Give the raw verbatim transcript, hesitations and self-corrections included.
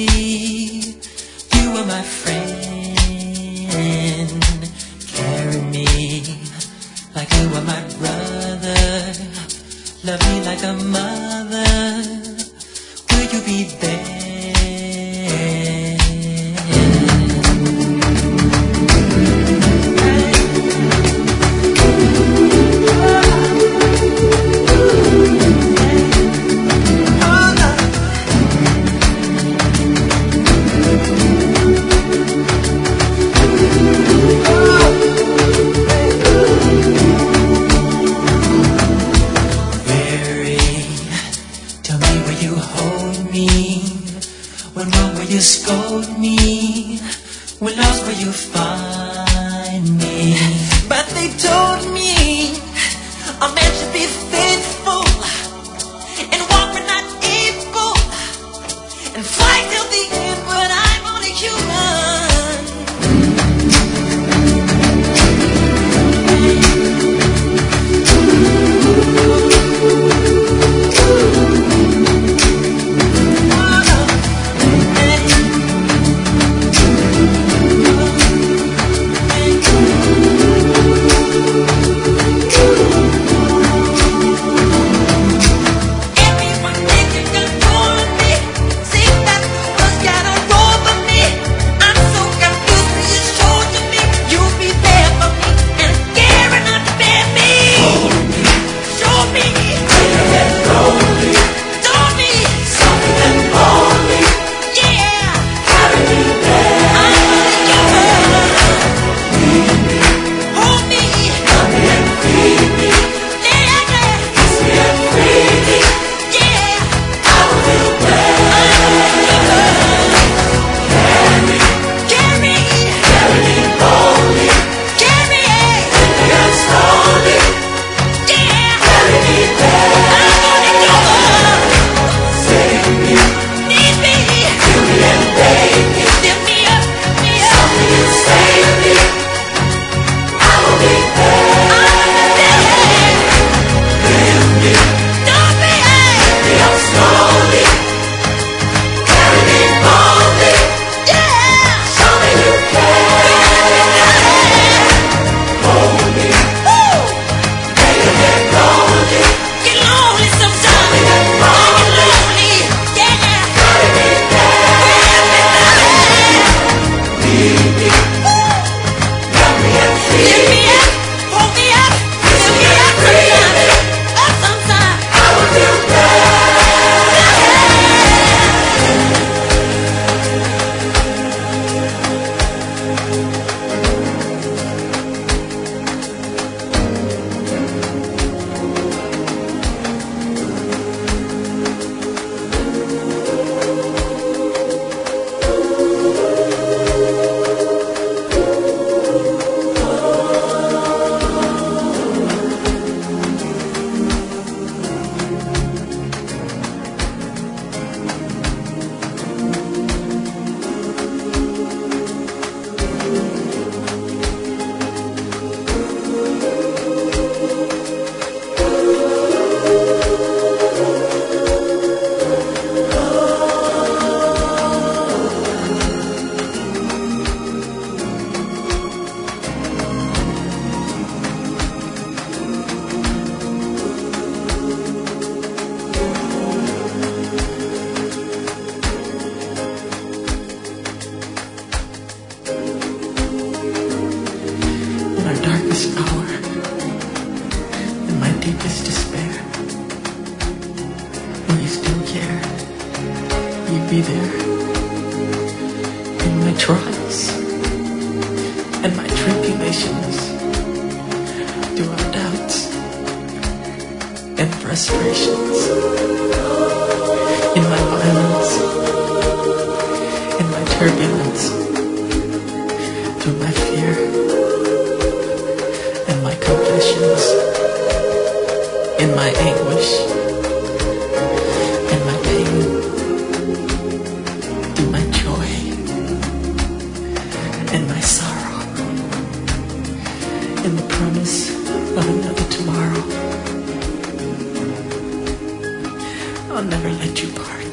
You are my friend. Carry me like you are my brother. Love me like a mother. Will you be there? When wrong, will you scold me? When lost, will you find me? But they told me a man should be faithful and walk when not able and fight till the end, but I'm only human. Hour, in my deepest despair, will you still care? Will you be there in my trials and my tribulations, through our doubts and frustrations, in my violence, in my turbulence, through my fear and my confessions, in my anguish and my pain, through my joy and my sorrow, in the promise of another tomorrow. I'll never let you part.